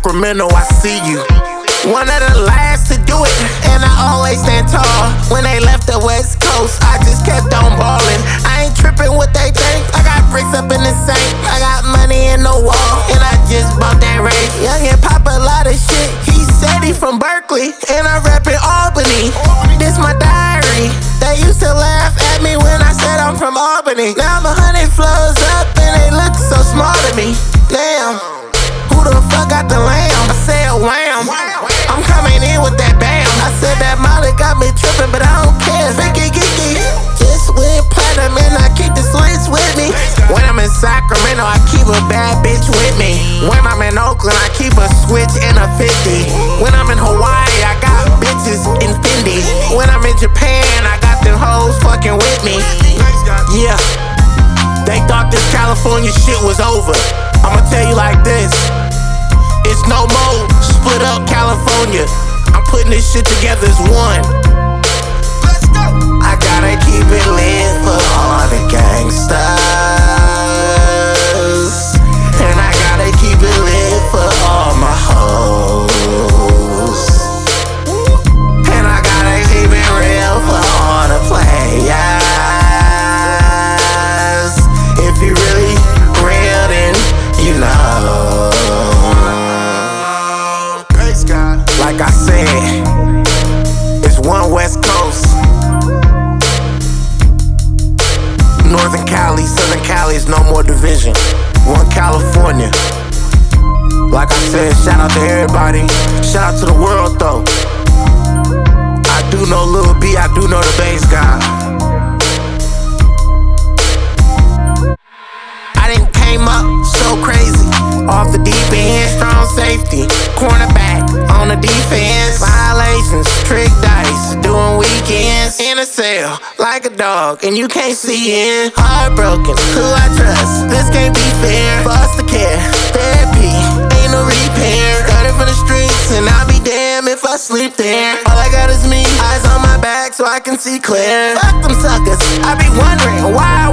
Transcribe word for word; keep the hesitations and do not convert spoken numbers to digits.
Sacramento, I see you. One of the last to do it, and I always stand tall. When they left the West Coast, I just kept on ballin'. I ain't trippin' what they think. I got bricks up in the safe, I got money in the wall, and I just bought that race. Young and pop a lot of shit. He said he from Berkeley, and I rap in Albany. This my diary. They used to laugh at me when I said I'm from Albany. Now I'm a hundred flows up, and they look so small to me. Damn, who the fuck got the lamb? I said wham. I'm coming in with that bam. I said that Molly got me trippin', but I don't care. Vicky Geeky just went platinum and I keep the switch with me. When I'm in Sacramento, I keep a bad bitch with me. When I'm in Oakland, I keep a switch and a fifty. When I'm in Hawaii, I got bitches in Fendi. When I'm in Japan, I got them hoes fucking with me. Yeah, they thought this California shit was over. I'ma tell you like this, it's no more split up California. I'm putting this shit together as one. Let's go. I gotta keep it lit for all the gangsters, and I gotta keep it lit for all my hoes, and I gotta keep it real for all the players. If you really real, then you know. Like I said, it's one West Coast. Northern Cali, Southern Cali is no more division. One California. Like I said, shout out to everybody. Shout out to the world though. I do know Lil B, I do know the bass guy. I didn't came up so crazy. Off the deep end, strong safety. Cornerback on the defense. Violations, trick dice, doing weekends. In a cell, like a dog, and you can't see in. Heartbroken, who I trust, this can't be fair. Foster care, therapy, ain't no repair. Started from the streets, and I'll be damned if I sleep there. All I got is me, eyes on my back so I can see clear. Fuck them suckers, I be wondering why